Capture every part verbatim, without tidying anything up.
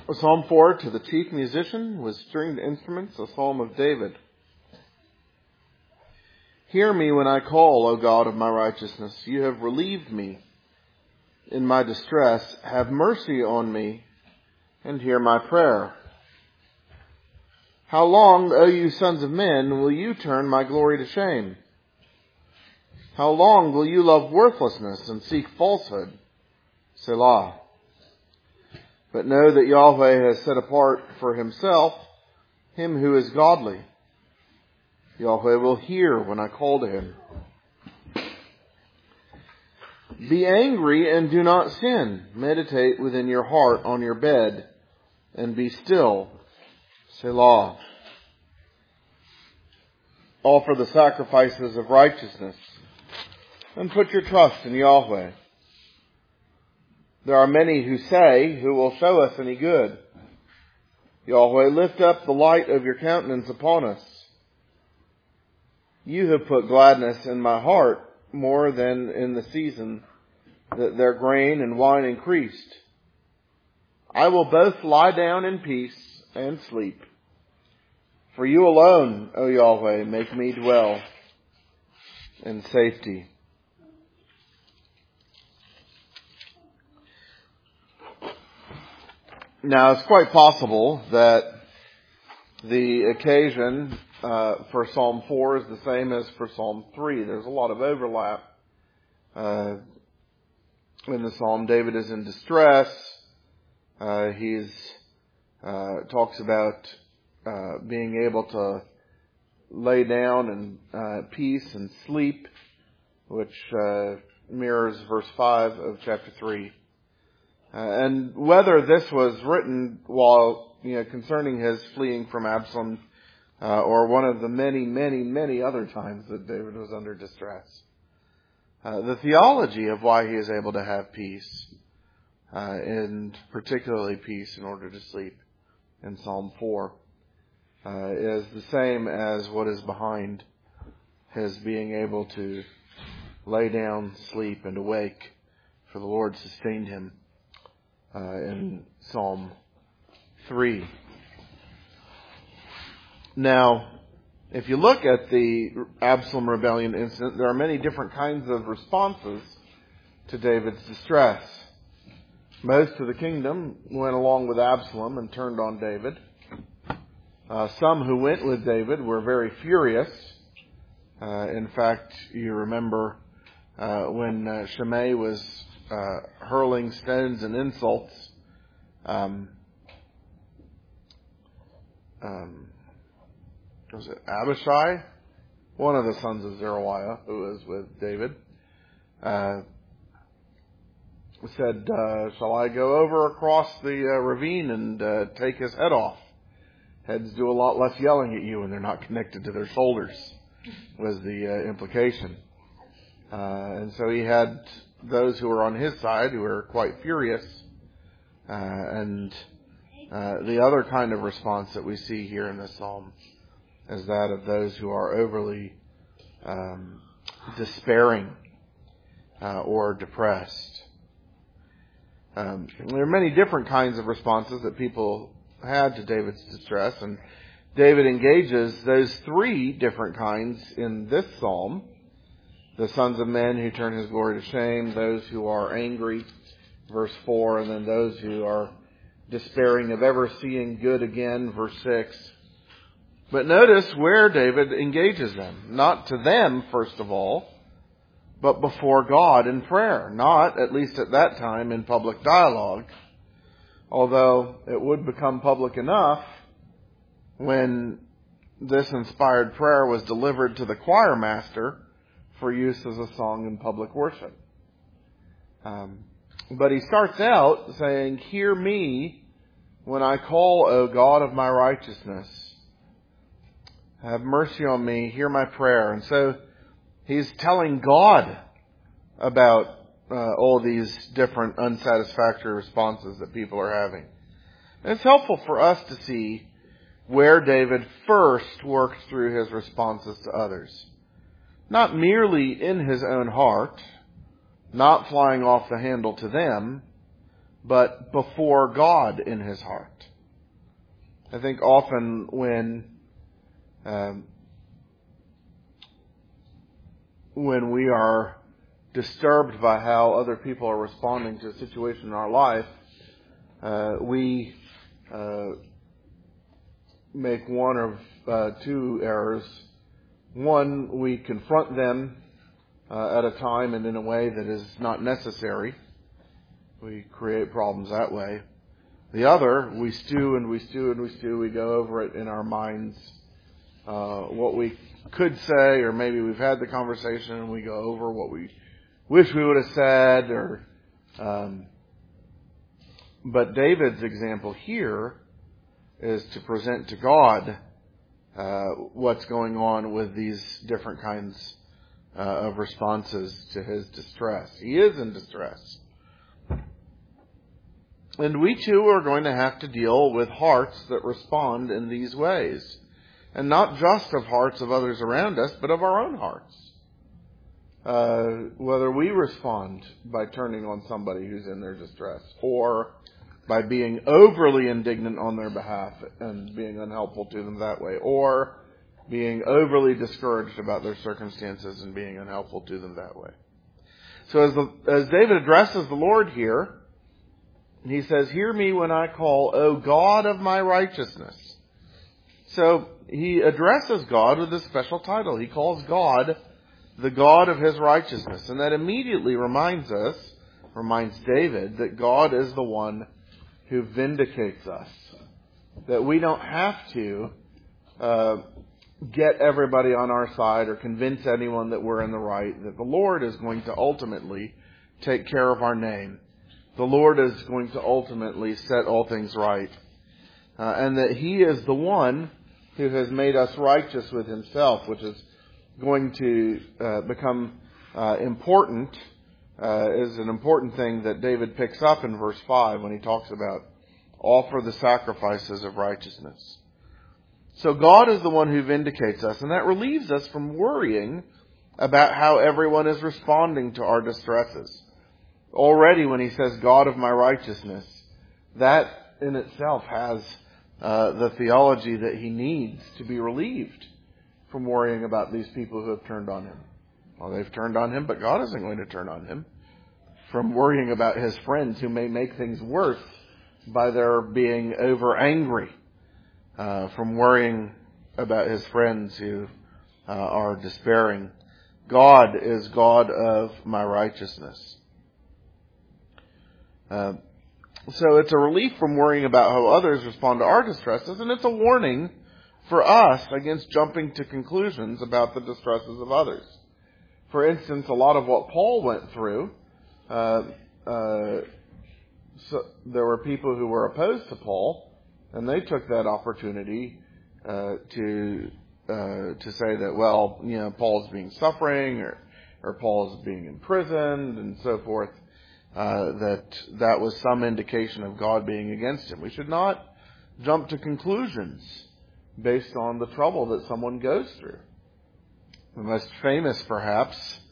Psalm four, to the chief musician with stringed instruments, a psalm of David. Hear me when I call, O God of my righteousness. You have relieved me in my distress. Have mercy on me and hear my prayer. How long, O you sons of men, will you turn my glory to shame? How long will you love worthlessness and seek falsehood? Selah. But know that Yahweh has set apart for himself him who is godly. Yahweh will hear when I call to him. Be angry and do not sin. Meditate within your heart on your bed and be still. Selah. Offer the sacrifices of righteousness and put your trust in Yahweh. There are many who say, who will show us any good? Yahweh, lift up the light of your countenance upon us. You have put gladness in my heart more than in the season that their grain and wine increased. I will both lie down in peace and sleep. For you alone, O Yahweh, make me dwell in safety. Now, it's quite possible that the occasion uh, for Psalm four is the same as for Psalm three. There's a lot of overlap. Uh, in the Psalm, David is in distress. Uh, he's uh, talks about uh, being able to lay down in uh, peace and sleep, which uh, mirrors verse five of chapter three. Uh, and whether this was written while, you know, concerning his fleeing from Absalom, uh, or one of the many, many, many other times that David was under distress. Uh, the theology of why he is able to have peace, uh, and particularly peace in order to sleep in Psalm four, uh, is the same as what is behind his being able to lay down, sleep, and awake, for the Lord sustained him. Uh, in Psalm three. Now, if you look at the Absalom rebellion incident, there are many different kinds of responses to David's distress. Most of the kingdom went along with Absalom and turned on David. Uh, some who went with David were very furious. Uh, in fact, you remember uh, when uh, Shimei was Uh, hurling stones and insults. Um, um, was it Abishai? One of the sons of Zeruiah, who was with David, uh, said, uh, shall I go over across the uh, ravine and uh, take his head off? Heads do a lot less yelling at you when they're not connected to their shoulders, was the uh, implication. Uh, and so he had those who were on his side who were quite furious. Uh, and uh, the other kind of response that we see here in this psalm is that of those who are overly um, despairing uh, or depressed. Um, there are many different kinds of responses that people had to David's distress, and David engages those three different kinds in this psalm. The sons of men who turn his glory to shame, those who are angry, verse four, and then those who are despairing of ever seeing good again, verse six. But notice where David engages them. Not to them, first of all, but before God in prayer. Not, at least at that time, in public dialogue. Although it would become public enough when this inspired prayer was delivered to the choir master for use as a song in public worship. Um, but he starts out saying, hear me when I call, O God of my righteousness. Have mercy on me, hear my prayer. And so he's telling God about uh, all these different unsatisfactory responses that people are having. And it's helpful for us to see where David first worked through his responses to others. Not merely in his own heart, not flying off the handle to them, but before God in his heart. I think often when um, when we are disturbed by how other people are responding to a situation in our life, uh, we uh, make one of uh, two errors. One, we confront them uh, at a time and in a way that is not necessary. We create problems that way. The other, we stew and we stew and we stew. We go over it in our minds, uh, what we could say, or maybe we've had the conversation and we go over what we wish we would have said. Or, um, but David's example here is to present to God uh, what's going on with these different kinds uh, of responses to his distress. He is in distress. And we too are going to have to deal with hearts that respond in these ways. And not just of hearts of others around us, but of our own hearts. Uh, whether we respond by turning on somebody who's in their distress, or by being overly indignant on their behalf and being unhelpful to them that way, or being overly discouraged about their circumstances and being unhelpful to them that way. So as, the, as David addresses the Lord here, he says, "Hear me when I call, O God of my righteousness." So he addresses God with a special title. He calls God the God of his righteousness. And that immediately reminds us, reminds David, that God is the one who vindicates us. That we don't have to uh, get everybody on our side or convince anyone that we're in the right. That the Lord is going to ultimately take care of our name. The Lord is going to ultimately set all things right. Uh, and that he is the one who has made us righteous with himself, which is going to uh, become uh, important, uh, is an important thing that David picks up in verse five when he talks about offer the sacrifices of righteousness. So God is the one who vindicates us, and that relieves us from worrying about how everyone is responding to our distresses. Already when he says, God of my righteousness, that in itself has uh, the theology that he needs to be relieved from worrying about these people who have turned on him. Well, they've turned on him, but God isn't going to turn on him. From worrying about his friends who may make things worse by their being over angry. Uh, from worrying about his friends who uh, are despairing. God is God of my righteousness. Uh, so it's a relief from worrying about how others respond to our distresses, and it's a warning for us against jumping to conclusions about the distresses of others. For instance, a lot of what Paul went through, uh, uh, so there were people who were opposed to Paul, and they took that opportunity uh, to uh, to say that, well, you know, Paul's being suffering, or or Paul's being imprisoned, and so forth. Uh, that that was some indication of God being against him. We should not jump to conclusions based on the trouble that someone goes through. The most famous, perhaps,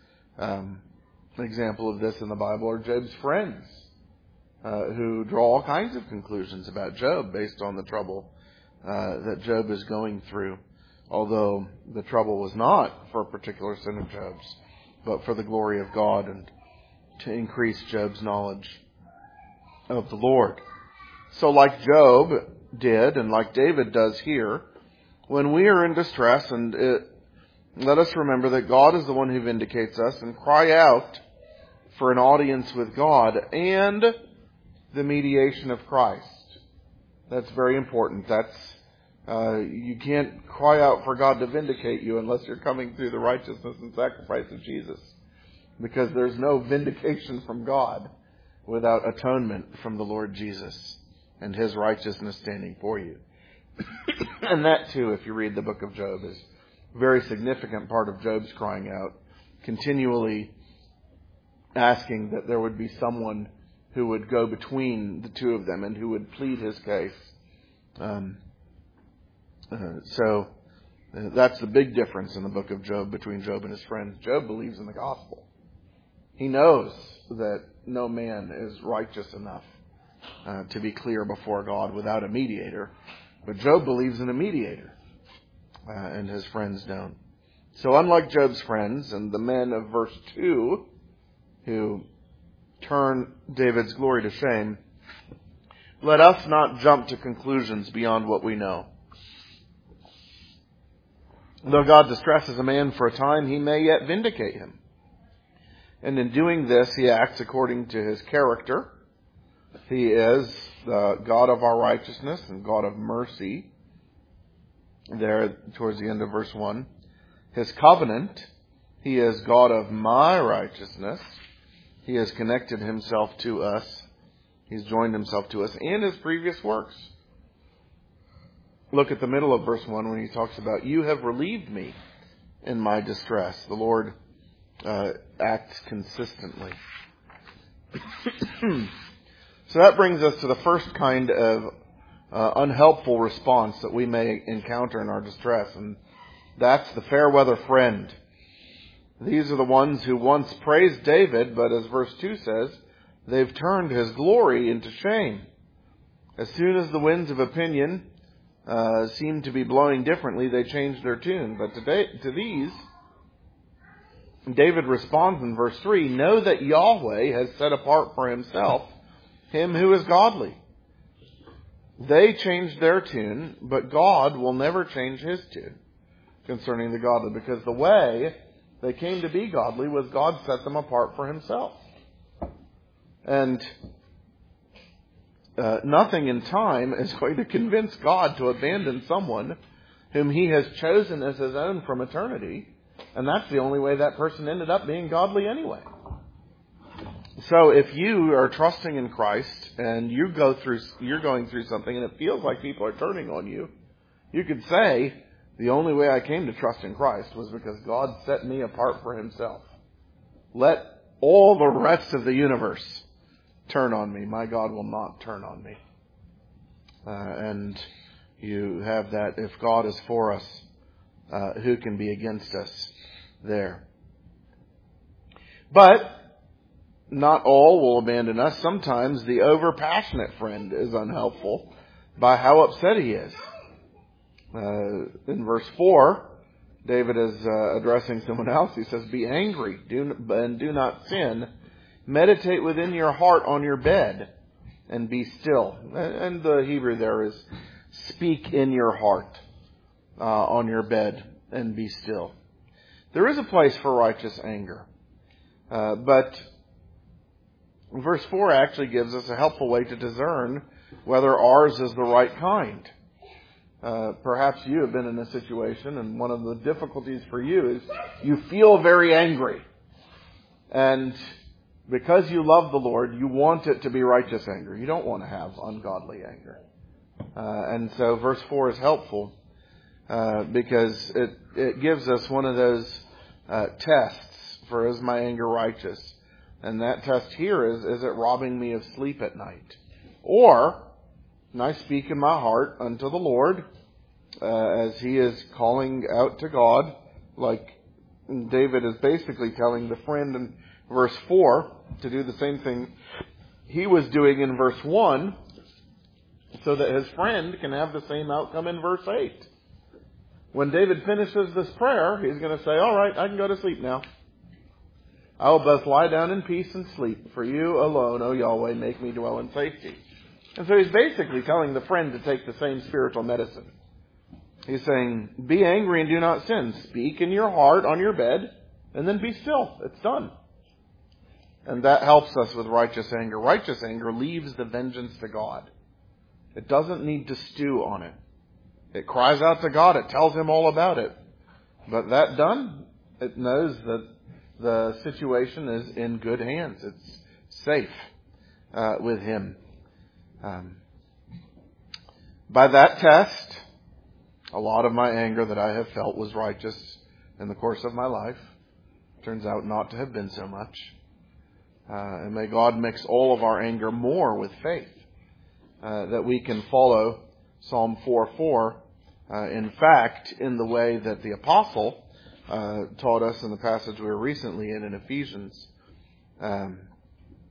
um, example of this in the Bible are Job's friends, uh, who draw all kinds of conclusions about Job based on the trouble uh, that Job is going through, although the trouble was not for a particular sin of Job's, but for the glory of God and to increase Job's knowledge of the Lord. So like Job did, and like David does here, when we are in distress, and it, let us remember that God is the one who vindicates us, and cry out for an audience with God and the mediation of Christ. That's very important. That's uh, you can't cry out for God to vindicate you unless you're coming through the righteousness and sacrifice of Jesus. Because there's no vindication from God without atonement from the Lord Jesus and his righteousness standing for you. And that too, if you read the book of Job, is a very significant part of Job's crying out, continually asking that there would be someone who would go between the two of them and who would plead his case. Um, uh, so uh, that's the big difference in the book of Job between Job and his friends. Job believes in the gospel. He knows that no man is righteous enough uh, to be clear before God without a mediator. But Job believes in a mediator, uh, and his friends don't. So unlike Job's friends and the men of verse two, who turn David's glory to shame, let us not jump to conclusions beyond what we know. Though God distresses a man for a time, he may yet vindicate him. And in doing this, he acts according to his character. He is the God of our righteousness and God of mercy. There, towards the end of verse one. His covenant, he is God of my righteousness. He has connected himself to us. He's joined himself to us in his previous works. Look at the middle of verse one when he talks about, you have relieved me in my distress. The Lord uh, acts consistently. So that brings us to the first kind of uh, unhelpful response that we may encounter in our distress, and that's the fair weather friend. These are the ones who once praised David, but as verse two says, they've turned his glory into shame. As soon as the winds of opinion uh, seem to be blowing differently, they change their tune. But today, to these, David responds in verse three, know that Yahweh has set apart for himself him who is godly. They changed their tune, but God will never change his tune concerning the godly, because the way they came to be godly was God set them apart for himself. And uh, nothing in time is going to convince God to abandon someone whom he has chosen as his own from eternity. And that's the only way that person ended up being godly anyway. So if you are trusting in Christ and you go through, you're going through something and it feels like people are turning on you, you could say, the only way I came to trust in Christ was because God set me apart for himself. Let all the rest of the universe turn on me. My God will not turn on me. Uh, and you have that, if God is for us, uh, who can be against us there? But not all will abandon us. Sometimes the over-passionate friend is unhelpful by how upset he is. Uh, in verse four, David is uh, addressing someone else. He says, be angry do, and do not sin. Meditate within your heart on your bed and be still. And the Hebrew there is speak in your heart uh, on your bed and be still. There is a place for righteous anger. Uh, but verse four actually gives us a helpful way to discern whether ours is the right kind. Uh, perhaps you have been in a situation, and one of the difficulties for you is you feel very angry. And because you love the Lord, you want it to be righteous anger. You don't want to have ungodly anger. Uh, and so verse four is helpful uh, because it, it gives us one of those uh, tests for, is my anger righteous? And that test here is, is it robbing me of sleep at night? Or, and I speak in my heart unto the Lord, uh, as he is calling out to God, like David is basically telling the friend in verse four to do the same thing he was doing in verse one, so that his friend can have the same outcome in verse eight. When David finishes this prayer, he's going to say, all right, I can go to sleep now. I will both lie down in peace and sleep. For you alone, O Yahweh, make me dwell in safety. And so he's basically telling the friend to take the same spiritual medicine. He's saying, be angry and do not sin. Speak in your heart on your bed, and then be still. It's done. And that helps us with righteous anger. Righteous anger leaves the vengeance to God. It doesn't need to stew on it. It cries out to God. It tells him all about it. But that done, it knows that the situation is in good hands. It's safe uh, with him. Um, by that test, a lot of my anger that I have felt was righteous in the course of my life. Turns out not to have been so much. Uh, and may God mix all of our anger more with faith, uh, that we can follow Psalm four four, uh, in fact, in the way that the apostle uh, taught us in the passage we were recently in, in Ephesians. Um,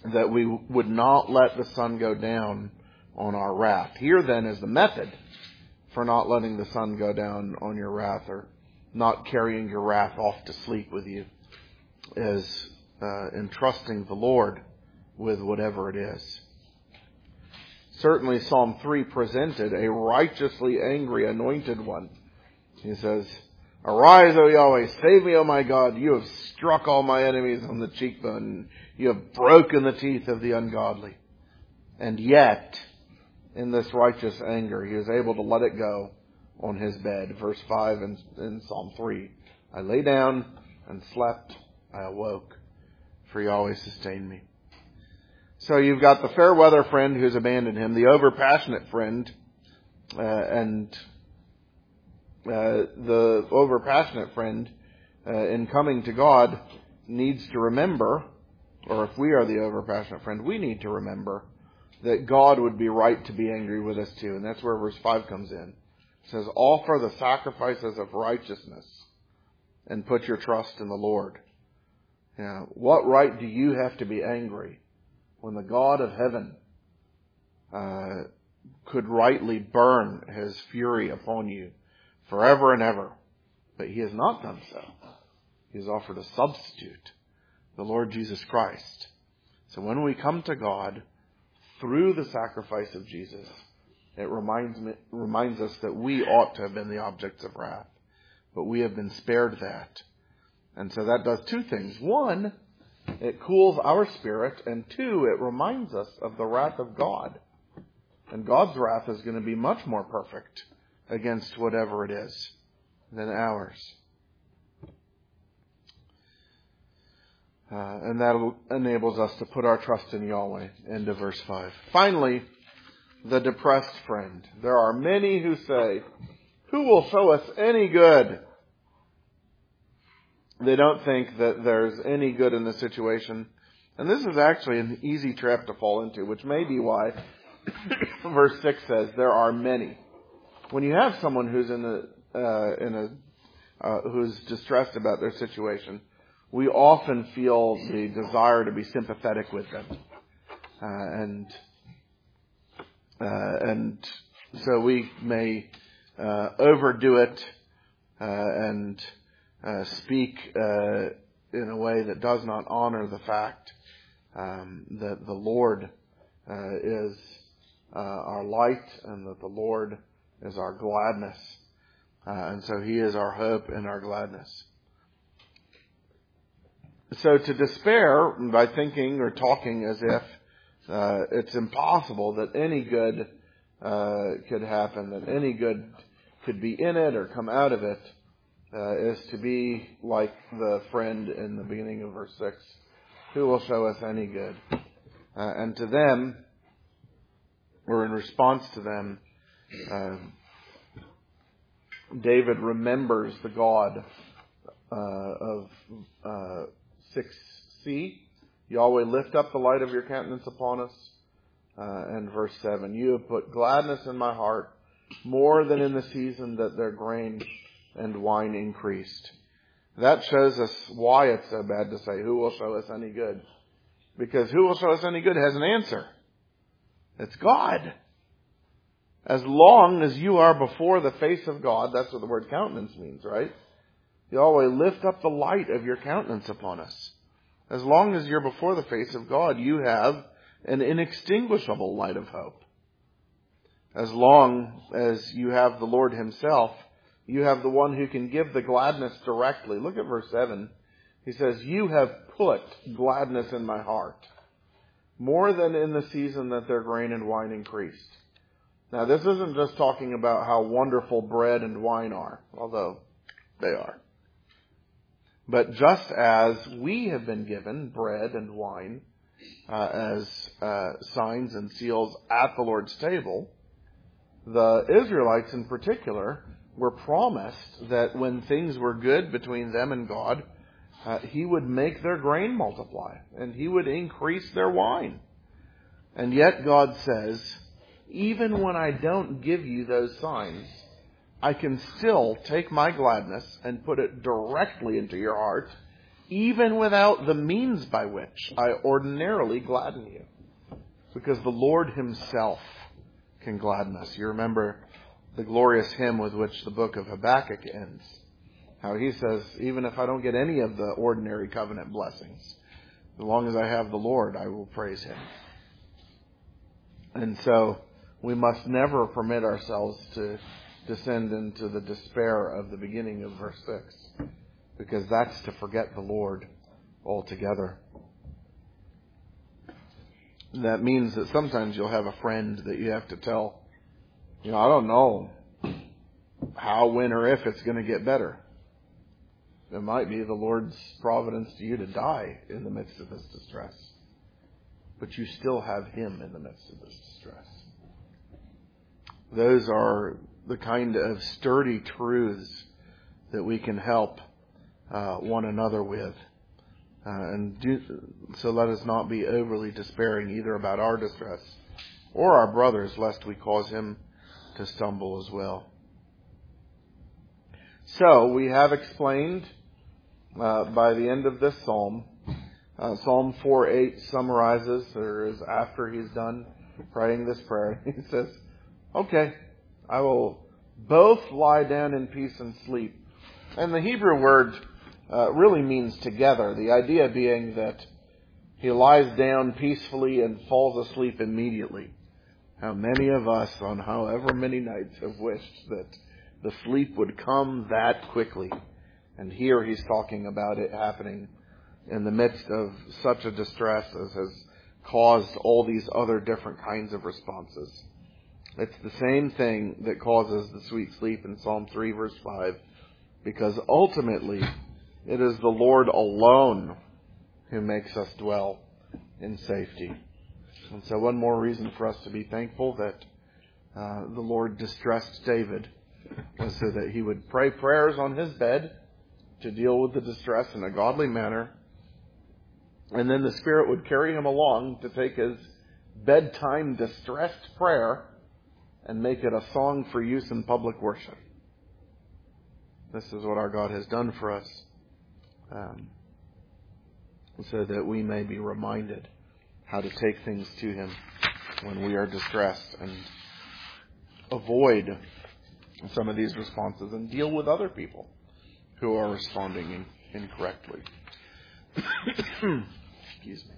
that we would not let the sun go down on our wrath. Here then is the method for not letting the sun go down on your wrath, or not carrying your wrath off to sleep with you, is uh, entrusting the Lord with whatever it is. Certainly Psalm three presented a righteously angry anointed one. He says, "Arise, O Yahweh, save me, O my God. You have struck all my enemies on the cheekbone. You have broken the teeth of the ungodly." And yet, in this righteous anger, he was able to let it go on his bed. Verse five in, in Psalm three, "I lay down and slept. I awoke, for Yahweh sustained me." So you've got the fair weather friend who's abandoned him, the over-passionate friend, uh, and uh, the over-passionate friend, uh, in coming to God, needs to remember, or if we are the over-passionate friend, we need to remember that God would be right to be angry with us too. And that's where verse five comes in. It says, "Offer the sacrifices of righteousness and put your trust in the Lord." Now, what right do you have to be angry when the God of heaven uh, could rightly burn his fury upon you forever and ever? But he has not done so. He has offered a substitute, the Lord Jesus Christ. So when we come to God through the sacrifice of Jesus, it reminds me, reminds us that we ought to have been the objects of wrath, but we have been spared that. And so that does two things. One, it cools our spirit, and two, it reminds us of the wrath of God. And God's wrath is going to be much more perfect against whatever it is than ours. Uh, and that enables us to put our trust in Yahweh. End of verse five. Finally, the depressed friend. There are many who say, "Who will show us any good?" They don't think that there's any good in the situation. And this is actually an easy trap to fall into, which may be why verse six says, "There are many." When you have someone who's in a, uh, in a, uh, who's distressed about their situation, we often feel the desire to be sympathetic with them. Uh, and, uh, and so we may, uh, overdo it, uh, and, uh, speak, uh, in a way that does not honor the fact, um, that the Lord, uh, is, uh, our light, and that the Lord is our gladness. Uh, and so he is our hope and our gladness. So to despair by thinking or talking as if uh, it's impossible that any good uh, could happen, that any good could be in it or come out of it, uh, is to be like the friend in the beginning of verse six. Who will show us any good? Uh, and to them, or in response to them, uh, David remembers the God uh, of uh, six c. Yahweh, lift up the light of your countenance upon us. Uh, and verse seven, "You have put gladness in my heart more than in the season that their grain and wine increased." That shows us why it's so bad to say, "Who will show us any good?" Because who will show us any good has an answer. It's God. As long as you are before the face of God, that's what the word countenance means, right? Yahweh, lift up the light of your countenance upon us. As long as you're before the face of God, you have an inextinguishable light of hope. As long as you have the Lord himself, you have the one who can give the gladness directly. Look at verse seven. He says, "You have put gladness in my heart, more than in the season that their grain and wine increased." Now, this isn't just talking about how wonderful bread and wine are, although they are. But just as we have been given bread and wine uh, as uh, signs and seals at the Lord's table, the Israelites in particular were promised that when things were good between them and God, uh, he would make their grain multiply and he would increase their wine. And yet God says, even when I don't give you those signs, I can still take my gladness and put it directly into your heart, even without the means by which I ordinarily gladden you. Because the Lord himself can gladden us. You remember the glorious hymn with which the book of Habakkuk ends. How he says, even if I don't get any of the ordinary covenant blessings, as long as I have the Lord, I will praise him. And so we must never permit ourselves to descend into the despair of the beginning of verse six, because that's to forget the Lord altogether. That means that sometimes you'll have a friend that you have to tell, you know, I don't know how, when, or if it's going to get better. It might be the Lord's providence to you to die in the midst of this distress. But you still have him in the midst of this distress. Those are the kind of sturdy truths that we can help uh, one another with. Uh, and do, so let us not be overly despairing either about our distress or our brother's, lest we cause him to stumble as well. So we have explained uh, by the end of this psalm, uh, Psalm four eight summarizes, or is after he's done praying this prayer, he says, okay, I will both lie down in peace and sleep. And the Hebrew word uh, really means together, the idea being that he lies down peacefully and falls asleep immediately. How many of us on however many nights have wished that the sleep would come that quickly. And here he's talking about it happening in the midst of such a distress as has caused all these other different kinds of responses. It's the same thing that causes the sweet sleep in Psalm three verse five, because ultimately it is the Lord alone who makes us dwell in safety. And so one more reason for us to be thankful that uh, the Lord distressed David, was so that he would pray prayers on his bed to deal with the distress in a godly manner. And then the Spirit would carry him along to take his bedtime distressed prayer and make it a song for use in public worship. This is what our God has done for us, um, so that we may be reminded how to take things to him when we are distressed and avoid some of these responses and deal with other people who are responding in, incorrectly. Excuse me.